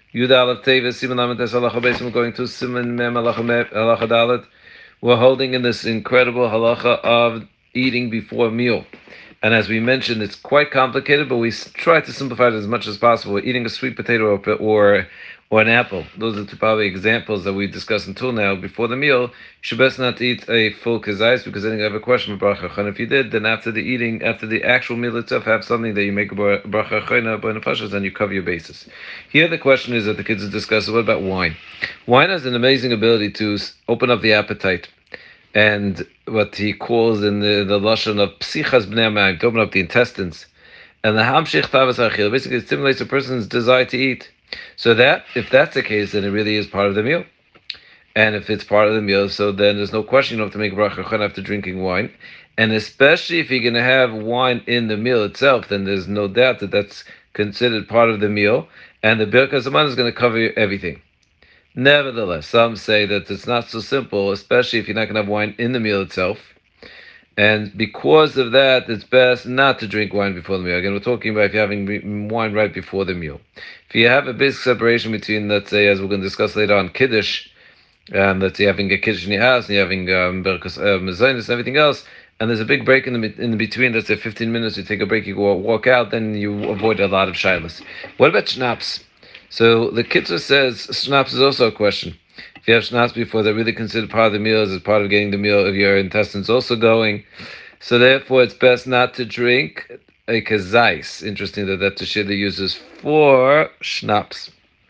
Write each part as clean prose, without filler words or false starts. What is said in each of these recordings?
Yud Aleph Teva Siman Lamed Tes Halacha Beis. We're going to Siman Mem Halacha Dalet. We're holding in this incredible halacha of eating before a meal. And as we mentioned, it's quite complicated, but we try to simplify it as much as possible. Eating a sweet potato or an apple. Those are two probably examples that we discussed until now. Before the meal, you should best not eat a full kazais because then you have a question of bracha chana. If you did, then after the eating, after the actual meal itself, have something that you make a bracha chana by nefashos, and you cover your bases. Here the question is that the kids are discussing, what about wine? Wine has an amazing ability to open up the appetite and what he calls in the lashon of psichas bnei hamayim, to open up the intestines, and the hamshich tavas achil, basically it stimulates a person's desire to eat. So that, if that's the case, then it really is part of the meal. And if it's part of the meal, so then there's no question you don't have to make bracha chana after drinking wine. And especially if you're going to have wine in the meal itself, then there's no doubt that that's considered part of the meal. And the birkas haman is going to cover everything. Nevertheless, some say that it's not so simple, especially if you're not going to have wine in the meal itself. And because of that, it's best not to drink wine before the meal. Again, we're talking about if you're having wine right before the meal. If you have a basic separation between, let's say, as we're going to discuss later on, Kiddush, let's say having a Kiddush in your house, and you're having Berkos Mezainis and everything else, and there's a big break in the between, let's say 15 minutes, you take a break, you go walk out, then you avoid a lot of shilas. What about schnapps? So the Kitzur says schnapps is also a question. If you have schnapps before, they're really considered part of the meal, as part of getting the meal of your intestines also going. So therefore, it's best not to drink a kazais. Interesting that that's the shida uses for schnapps.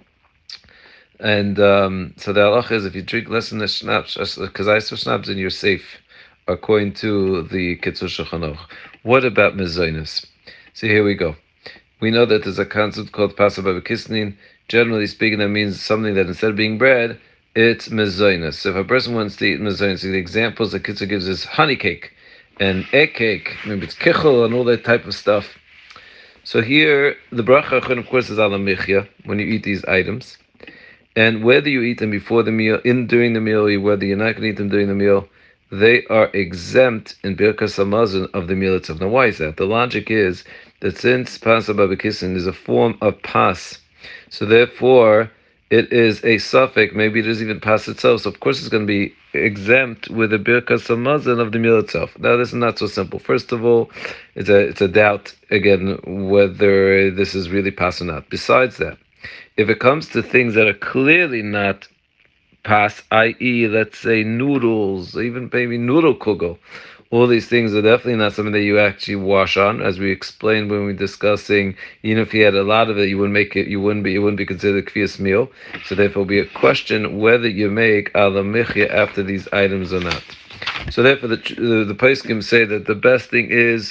And so the halacha is if you drink less than a schnapps, a kazais or schnapps, then you're safe, according to the Kitzur Shulchan Aruch. What about mezainis? So here we go. We know that there's a concept called Pasa Babakisnin. Generally speaking, that means something that instead of being bread, it's mezainis. So if a person wants to eat mezainis, the examples that Kitzur gives is honey cake and egg cake, maybe it's kichel and all that type of stuff. So here, the bracha achon, of course, is ala michya, when you eat these items. And whether you eat them before the meal, during the meal, or whether you're not going to eat them during the meal, they are exempt in Birkas Hamazon of the meal itself. Now, why is that? The logic is that since Pas HaBabakisin is a form of Pas, so therefore it is a suffix, maybe it is even Pas itself, so of course it's going to be exempt with the Birkas Hamazon of the meal itself. Now, this is not so simple. First of all, it's a doubt, again, whether this is really Pas or not. Besides that, if it comes to things that are clearly not Pas, i.e., let's say noodles, even maybe noodle kugel, all these things are definitely not something that you actually wash on, as we explained when we were discussing. Even if you had a lot of it, it wouldn't be considered a kvias meal. So therefore, will be a question whether you make ala michya after these items or not. So therefore, the poskim say that the best thing is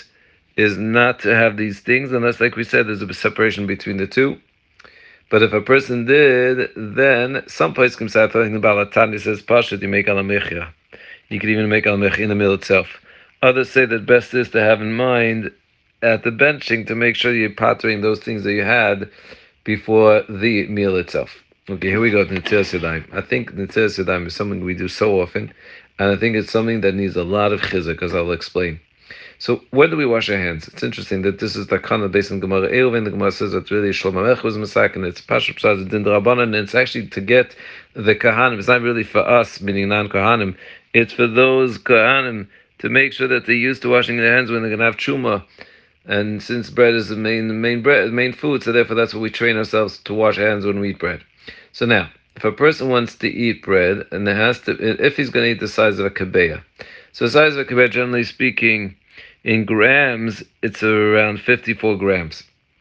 not to have these things, unless, like we said, there's a separation between the two. But if a person did, then some poskim say, I think the Balatani says, Pashut, you make ala michya. You could even make al-mech in the meal itself. Others say that best is to have in mind at the benching to make sure you're pattering those things that you had before the meal itself. Okay, here we go to Netilas Yadayim. I think Netilas Yadayim is something we do so often, and I think it's something that needs a lot of chizuk, as I'll explain. So when do we wash our hands? It's interesting that this is the kana based on Gemara Eruvin. The Gemara says that really Shlomo Melech was Masak, and it's Pashup Shaz Din Drabanan, and it's actually to get the Kahanim. It's not really for us, meaning non-Kahanim. It's for those Kahanim to make sure that they're used to washing their hands when they're going to have Chuma. And since bread is the main food, so therefore that's what we train ourselves to wash our hands when we eat bread. So now, if a person wants to eat bread, and if he's going to eat the size of a kabeya, so the size of a kabeya, generally speaking, in grams, it's around 54 grams.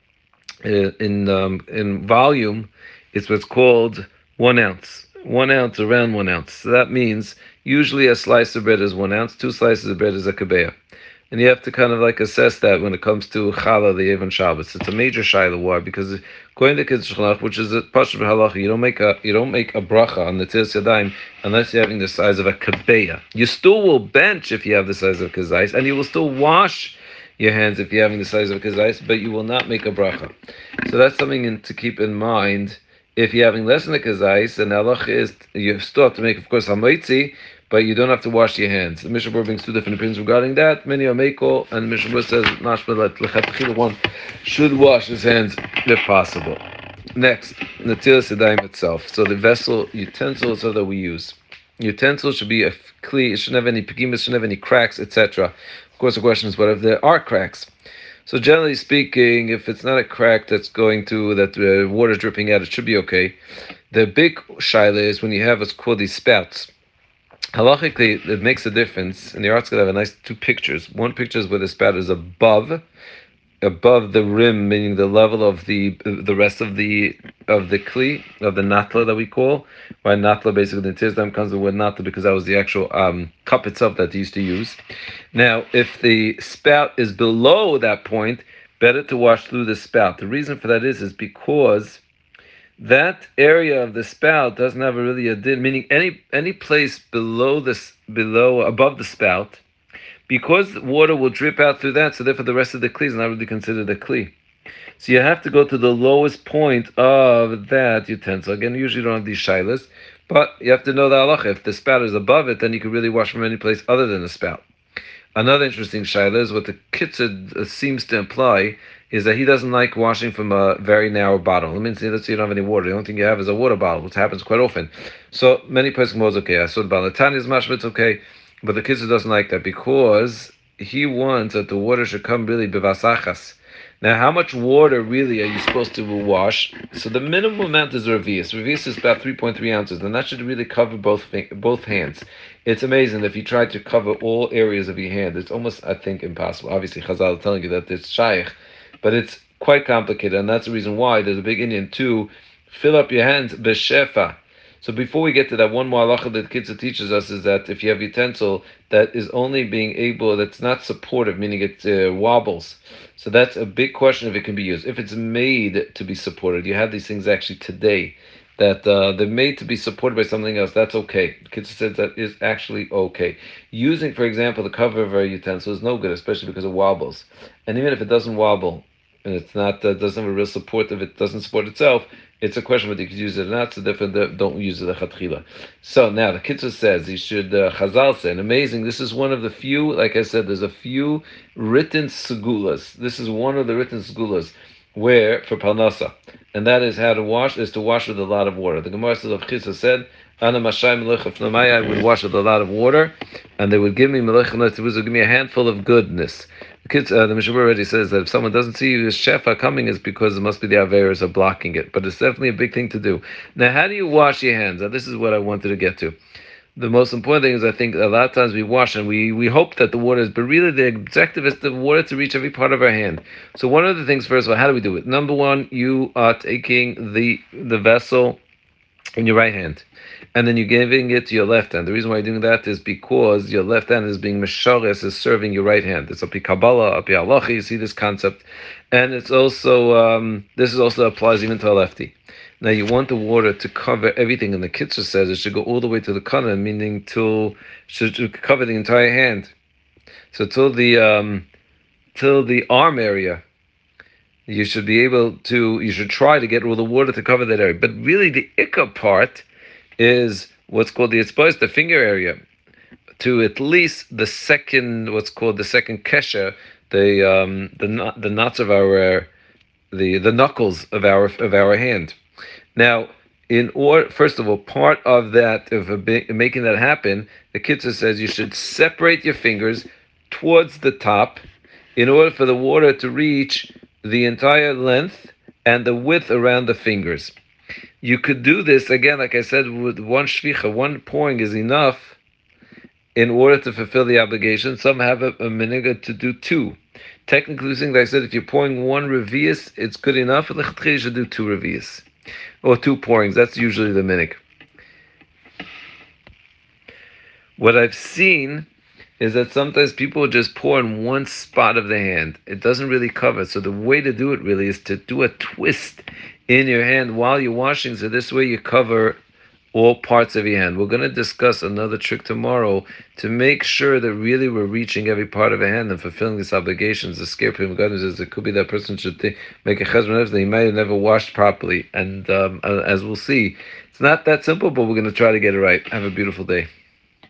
In volume, it's what's called 1 ounce. 1 ounce, around 1 ounce. So that means usually a slice of bread is 1 ounce, 2 slices of bread is a kabeya. And you have to kind of like assess that when it comes to challah, the Yevon Shabbos. It's a major shayla. Why? Because according to Kitzur Shulchan Aruch, which is a pashut halacha, you don't make a bracha on the Netilas Yadayim unless you're having the size of a kabeya. You still will bench if you have the size of a kazais, and you will still wash your hands if you're having the size of a kazais, but you will not make a bracha. So that's something to keep in mind. If you're having less than a kazais, then halacha is you still have to make, of course, hamaitzi, but you don't have to wash your hands. The Mishnah Berurah brings two different opinions regarding that. Many are meiko, and the Mishnah Berurah says mashma that lechatchila one should wash his hands if possible. Next, Natilas Yadayim itself. So the vessel utensils that we use. Utensils should be a clean. It shouldn't have any pegimas, shouldn't have any cracks, etc. Of course, the question is, what if there are cracks? So generally speaking, if it's not a crack that water dripping out, it should be okay. The big shaila is when you have what's called these spouts. Halachically, it makes a difference, and the art's gonna have a nice two pictures. One picture is where the spout is above the rim, meaning the level of the rest of the kli, of the natla that we call. Right, natla basically the Tizdam comes with word natla because that was the actual cup itself that they used to use. Now, if the spout is below that point, better to wash through the spout. The reason for that is because that area of the spout doesn't have really a din, meaning any place above the spout, because water will drip out through that, so therefore the rest of the kli is not really considered a kli. So you have to go to the lowest point of that utensil. Again, usually you don't have these shilas, but you have to know the halacha. If the spout is above it, then you can really wash from any place other than the spout. Another interesting shaila is what the Kitzur seems to imply is that he doesn't like washing from a very narrow bottle. Let's say you don't have any water. The only thing you have is a water bottle, which happens quite often. So many places was okay. I saw the Balatani's mashmit's okay. But the Kitzur doesn't like that because he wants that the water should come really bevasachas. Now, how much water really are you supposed to wash? So the minimum amount is revius. Revius is about 3.3 ounces, and that should really cover both hands. It's amazing if you try to cover all areas of your hand. It's almost, I think, impossible. Obviously, Chazal is telling you that it's shaykh, but it's quite complicated, and that's the reason why there's a big Indian to fill up your hands b'shefa. So before we get to that, one more halacha that Kitzur teaches us is that if you have utensil that is only that's not supportive, meaning it wobbles. So that's a big question if it can be used. If it's made to be supported, you have these things actually today that they're made to be supported by something else, that's okay. Kitzur says that is actually okay. Using, for example, the cover of a utensil is no good, especially because it wobbles. And even if it doesn't wobble, and it's not doesn't have a real support, if it doesn't support itself, it's a question whether you could use it or not, so therefore don't use it lechatchila. So now the Kitzur says he should, Chazal say, and amazing, this is one of the few, like I said, there's a few written segulas. This is one of the written segulas where, for Parnasa, and that is how to wash, is to wash with a lot of water. The Gemara says of Chisa said, Ana Mashai Melech of I would wash with a lot of water, and they would give me Melech would give me a handful of goodness. The Mishabur already says that if someone doesn't see his shefa coming, it's because it must be the averas are blocking it. But it's definitely a big thing to do. Now, how do you wash your hands? Now, this is what I wanted to get to. The most important thing is, I think a lot of times we wash and we hope that the water is, but really the objective is the water to reach every part of our hand. So one of the things, first of all, how do we do it? Number one, you are taking the vessel in your right hand, and then you're giving it to your left hand. The reason why you're doing that is because your left hand is being meshares, is serving your right hand. It's api Kabbalah, api halacha. You see this concept, and it's also this is also applies even to a lefty. Now you want the water to cover everything, and the Kitzur says it should go all the way to the kana, meaning should cover the entire hand. So till the arm area. You should try to get all the water to cover that area. But really the ikka part is what's called the itzbos, the finger area, to at least the second, what's called the second kesher, the knots of our, the knuckles of our hand. Now, in order, first of all, part of that, making that happen, the Kitzur says you should separate your fingers towards the top in order for the water to reach the entire length and the width around the fingers. You could do this, again, like I said, with one shvicha, one pouring is enough in order to fulfill the obligation. Some have a minhag to do two. Technically, like I said, if you're pouring one revius, it's good enough. You should do two revius, or two pourings. That's usually the minhag. What I've seen is that sometimes people just pour in one spot of the hand. It doesn't really cover. So the way to do it really is to do a twist in your hand while you're washing. So this way you cover all parts of your hand. We're going to discuss another trick tomorrow to make sure that really we're reaching every part of a hand and fulfilling these obligations. The scare people is it could be that person should make a cheshbon that he might have never washed properly. And as we'll see, it's not that simple, but we're going to try to get it right. Have a beautiful day.